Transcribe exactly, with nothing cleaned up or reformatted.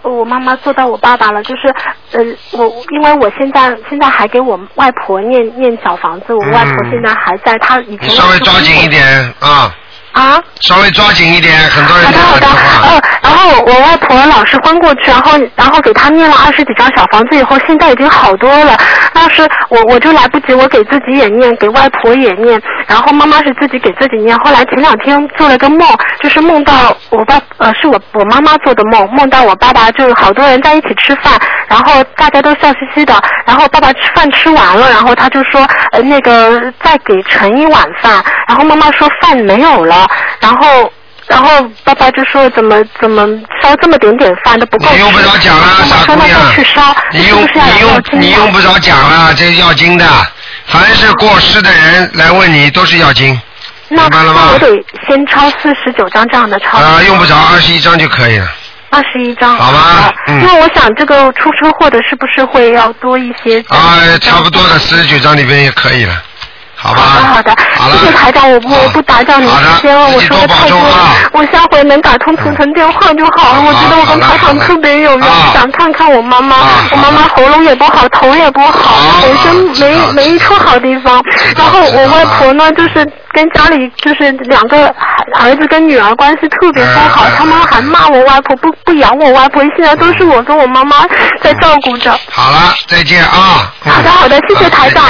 我妈妈做到我爸爸了，就是呃，我因为我现在现在还给我外婆念念小房子，我外婆现在还在，她以前稍微抓紧一点啊。 啊， 稍微抓紧一点，很多人好的好的，呃，然后我外婆老是昏过去，然后然后给她念了二十几张小房子以后，现在已经好多了。当时我我就来不及，我给自己也念，给外婆也念，然后妈妈是自己给自己念。后来前两天做了个梦，就是梦到我爸呃是我我妈妈做的梦，梦到我爸爸就是好多人在一起吃饭，然后大家都笑嘻嘻的，然后爸爸吃饭吃完了，然后他就说呃那个再给盛一碗饭，然后妈妈说饭没有了。然后，然后爸爸就说怎么怎么烧这么点点饭都不够吃。 你用不着讲了，傻姑娘。 去烧， 你用你用你用不着讲了，这要经的。凡是过世的人来问你，都是要经。 那明白了吗？ 那我得先抄四十九张这样的抄。 啊，用不着二十一张就可以了。 二十一张。 好吧。嗯。 那我想这个出车祸的是不是会要多一些？ 啊，差不多的四十九张里边也可以了。好吧， 好的好的， 好了， 谢谢台长，我不我不打扰你时间了，我说的太多了，我下回能打通图腾电话就好了。我觉得我跟台长特别有缘，想看看我妈妈，我妈妈喉咙也不好，头也不好，本身没没一处好地方。然后我外婆呢，就是跟家里就是两个儿子跟女儿关系特别不好，他们还骂我外婆不不养我外婆，现在都是我跟我妈妈在照顾着。 好了，再见啊。 好的好的，谢谢台长。